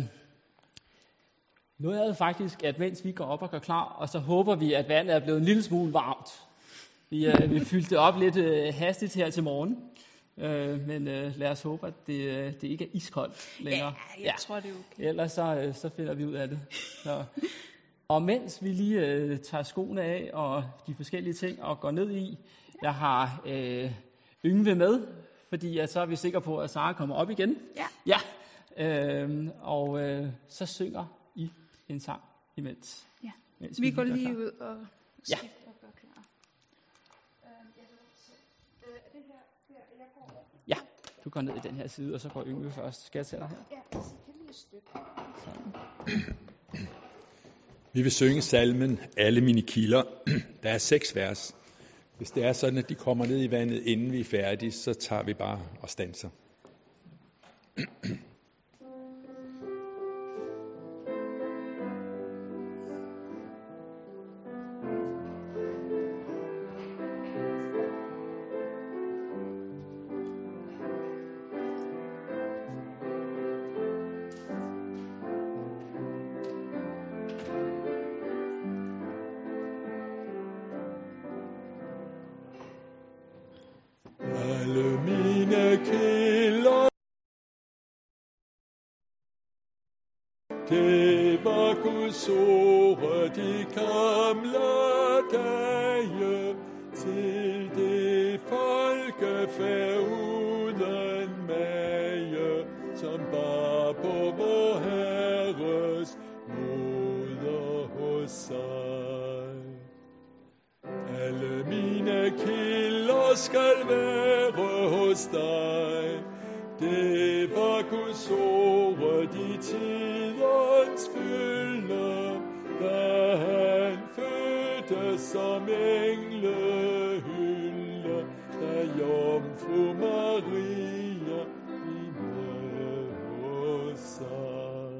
noget er det faktisk, at mens vi går op og går klar, og så håber vi, at vandet er blevet en lille smule varmt. Vi fyldte det op lidt hastigt her til morgen, men lad os håbe, at det ikke er iskoldt længere. Ja, jeg tror, det er okay. Ellers så finder vi ud af det. Så. Og mens vi lige tager skoene af og de forskellige ting og går ned i, jeg har Yngve med, fordi så er vi sikre på, at Sara kommer op igen. Ja. Så synger I en sang imens. Ja. Mens vi går lige klar ud og ja. gør klar. Ja, du går ned i den her side, og så går Yngve først. Skal jeg tage dig her? Ja, så kan vi et stykke. Vi vil synge salmen Alle mine kilder. Der er 6 vers. Hvis det er sådan, at de kommer ned i vandet, inden vi er færdige, så tager vi bare og standser. Alle mine kilder, det var Guds ord, de gamle dage, til det folkefærd uden mage, som bar på vor Herres moder hos sig. Alle mine kilder skal være hos dig. Det var Guds ord, de tidens fylde, da han fødtes som englehylde, da jomfru Maria inde hos sig.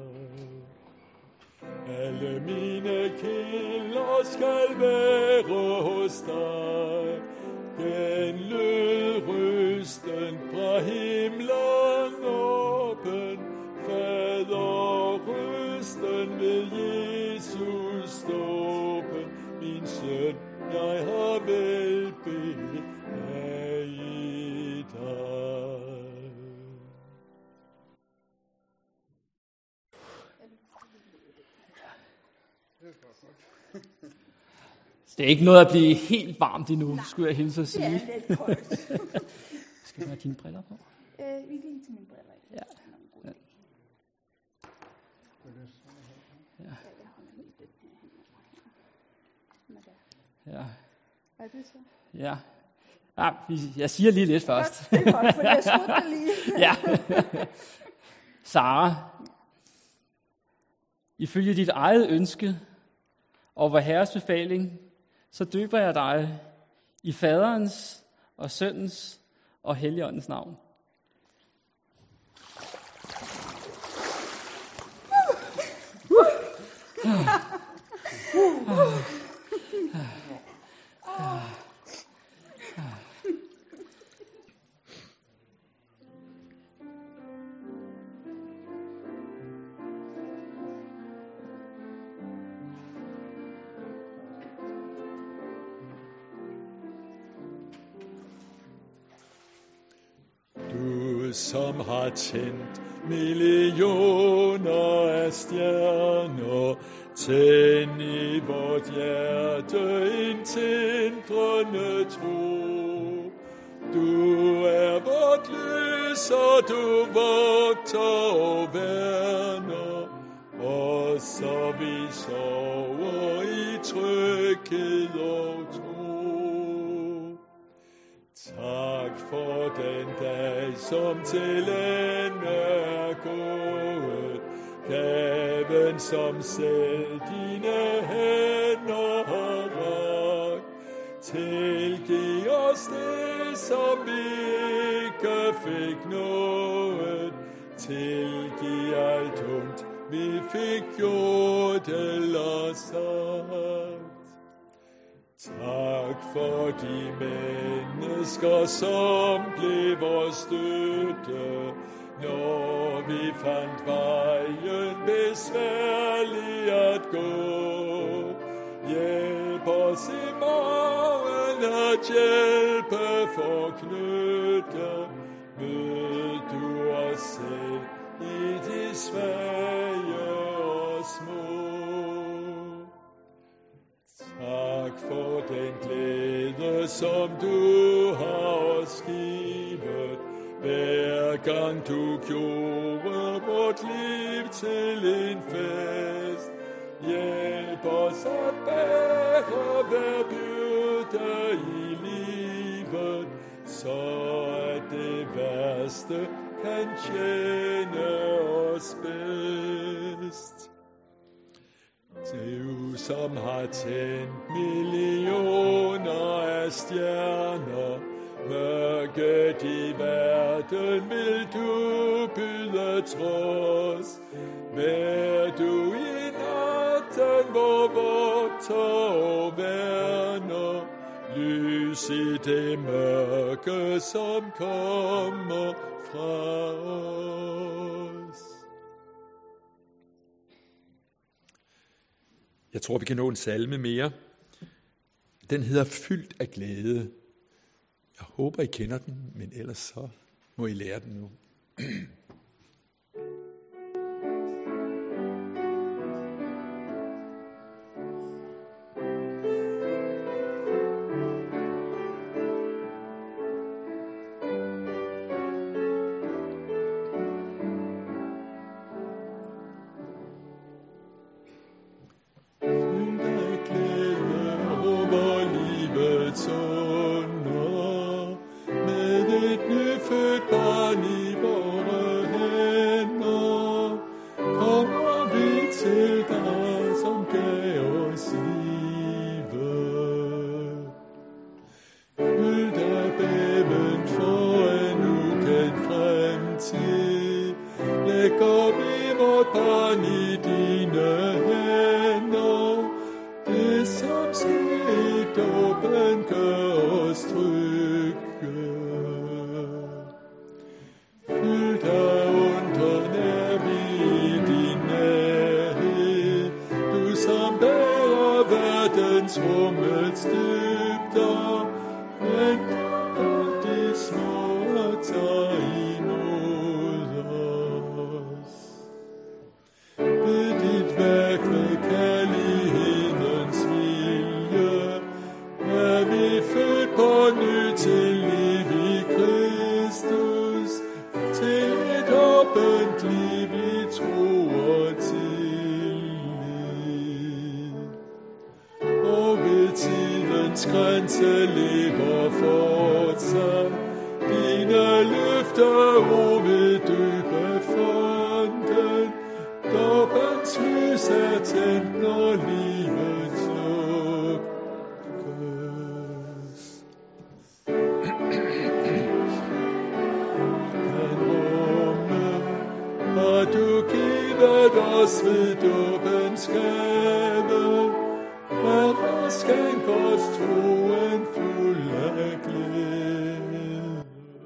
Alle mine kilder skal være hos dig. Genlød røsten fra himlen åben, Fader røsten ved Jesus dåben. Min søn, jeg har velbehag i dig. Det er ikke noget at blive helt varmt endnu, skulle jeg hilse at sige. Det er lidt koldt. Skal du have dine briller på? Vi kan lige tage mine briller af. Ja. Ja. Er det så? Ja. Ja, jeg siger lige lidt først. Det er godt, for jeg skudte lige. Ja. Sara, ifølge dit eget ønske og vor Herres befaling, så døber jeg dig i Faderens og Søndens og Helligåndens navn. Du som har tændt millioner af stjerner, tænd i vort hjerte en tindrende tro. Du er vort lys, og du vogter og værner, og så vi sover i tryghed og tro. Tak for den dag, som til ende er gået, gaven som selv dine hænder har rakt. Tilgiv os det, som vi ikke fik nået, tilgiv alt ondt, vi fik gjort eller sagt. Tak for de mennesker, som blev vores støtte, når vi fandt vejen besværlig at gå. Hjælp os i morgen at hjælpe forknytte. Mød du os selv i de svage og små. Tak for den glæde, som du har os givet, hver gang du gjorde vort liv til en fest. Hjælp os at bære hver byrde i livet, så at det værste kan tjene os bedst. Du som har tændt millioner af stjerner, mørket i verden vil du byde trods. Vær du i natten, hvor vogter og værner, lys i det mørke, som kommer fra os. Jeg tror, vi kan nå en salme mere. Den hedder Fyldt af glæde. Jeg håber, I kender den, men ellers så må I lære den nu. Med et nyfødt barn i vore hænder, verdensrummets dybder, venter de småtter imod os. Ved dit værk ved kærlighedens vilje, er vi født på ny til liv i Kristus, til et åbent liv i tro og tillid. Og ved tidens grænse lever fortsat dine løfter, o ved døbefonten. Dåbens lys er tændt, når livet slukkes. Den rumme har du givet os ved dåbens gave, og skænk os troen fuld af glæde.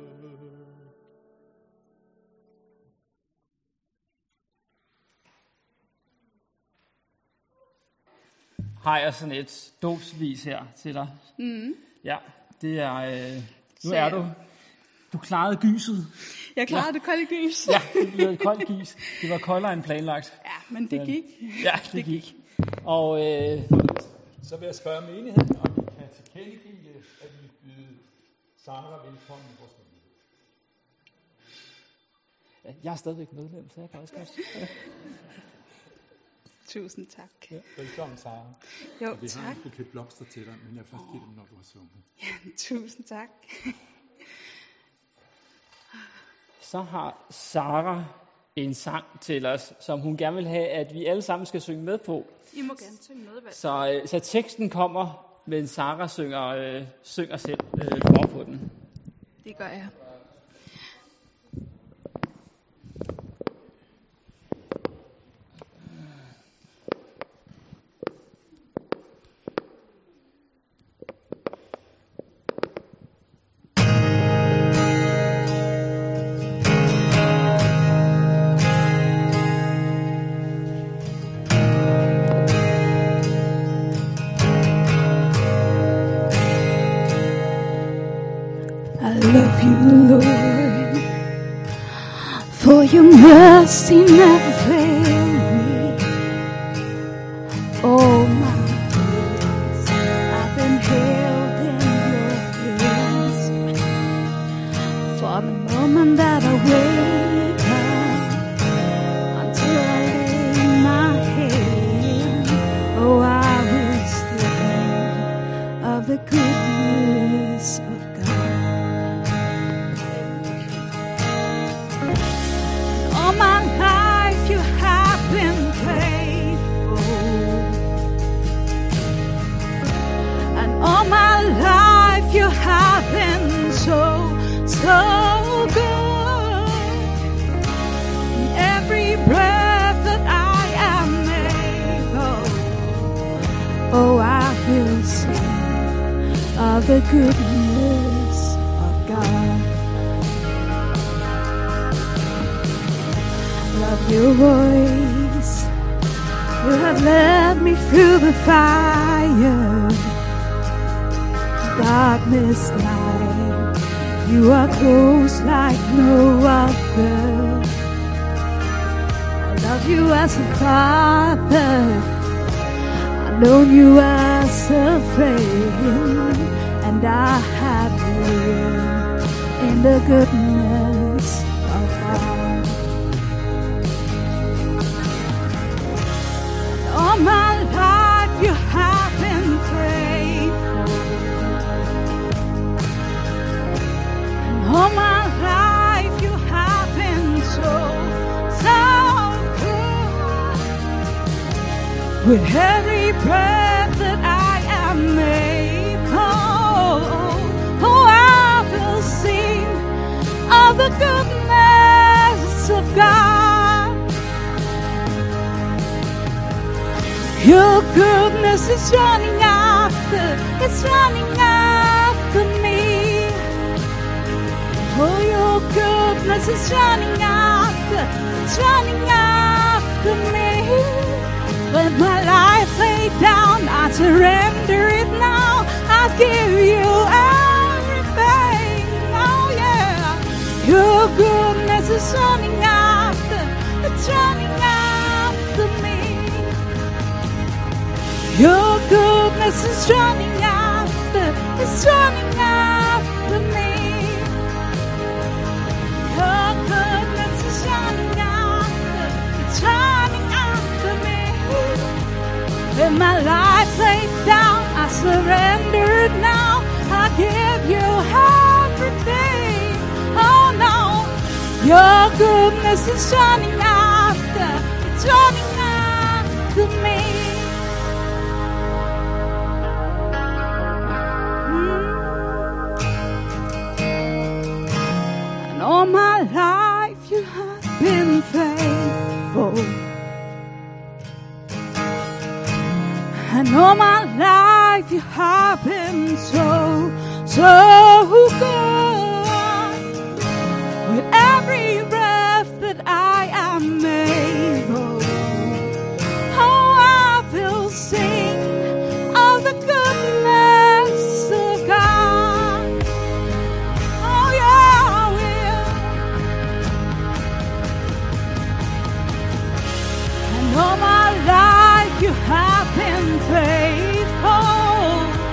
Har jeg sådan et dåbsvis her til dig. Ja, det er... nu er du klarede gyset. Jeg klarede det kolde gys. Ja, det blev et koldt gys. Det var koldere end planlagt. Ja, men det gik. Ja, det gik. Og Så vil jeg spørge menigheden, om I kan tilkendegive, at vi byder Sara velkommen i vores menighed. jeg er stadigvæk medlem, så jeg kan også godt. Tusind tak. Ja, velkommen, Sara. Jo, Vi har tak. en buket blomster til dig, men jeg først give dem, når du har sunget. Ja, tusind tak. Så har Sara en sang til os, som hun gerne vil have, at vi alle sammen skal synge med på. I må gerne synge med, hvad? Så teksten kommer, men Sara synger selv for på den. Det gør jeg. I love you, Lord, for your mercy never failed me. All my days I've been held in your hands. For the moment that I wake up until I lay my head, oh, I will sing of the goodness of God. All my life you have been faithful, and all my life you have been so good. And every breath that I am able, oh, I will sing of the goodness of God. Love your voice, you have led me through the fire, darkness night, you are close like no other. I love you as a father, I've known you as a friend, and I have lived in the goodness of God. All my life you have been faithful, and all my life you have been so good. With every breath that I am able, oh, I will sing of the goodness of God. Your goodness is running after, it's running after me. Oh, your goodness is running after, it's running after me. When my life laid down, I surrender it now. I'll give you everything. Oh yeah. Your goodness is running after, it's running after me. Your goodness is running after, it's running after me. Your goodness is running after, it's running after me. With my life laid down, I surrender it now. I give you everything. Oh no, your goodness is running after, it's running after me. And all my life you have been faithful. And all my life you have been so, so good. With every breath that I am able, oh, I will sing of the goodness of God. Oh yeah, I will. And all my life you have been faithful.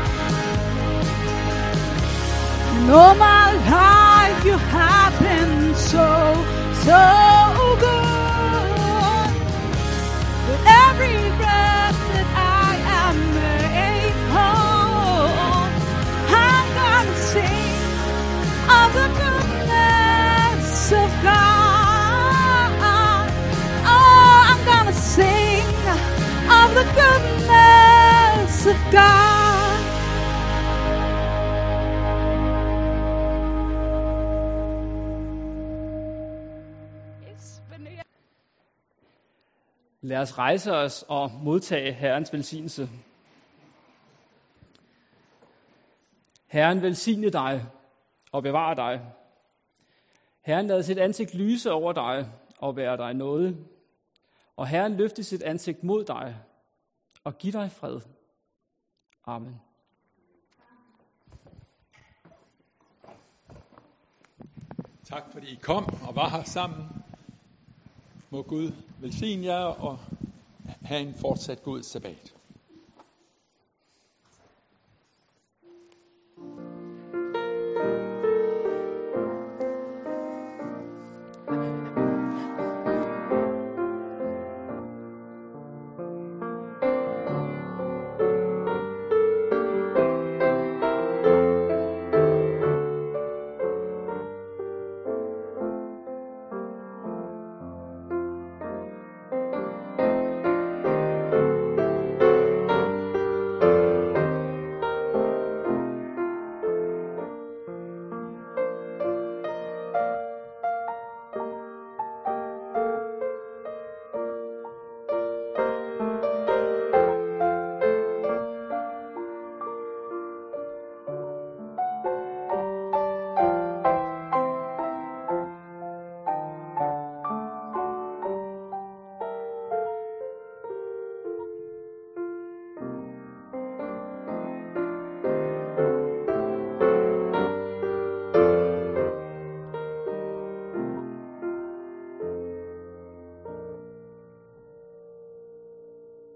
And all my life you have been so, so good. With every breath that I am able, I'm gonna sing of the goodness of God. Oh, I'm gonna sing of the goodness of God. Lad os rejse os og modtage Herrens velsignelse. Herren velsigne dig og bevare dig. Herren lader sit ansigt lyse over dig og være dig nåde. Og Herren løfte sit ansigt mod dig og give dig fred. Amen. Tak fordi I kom og var her sammen. Må Gud velsigne jer og have en fortsat god sabbat.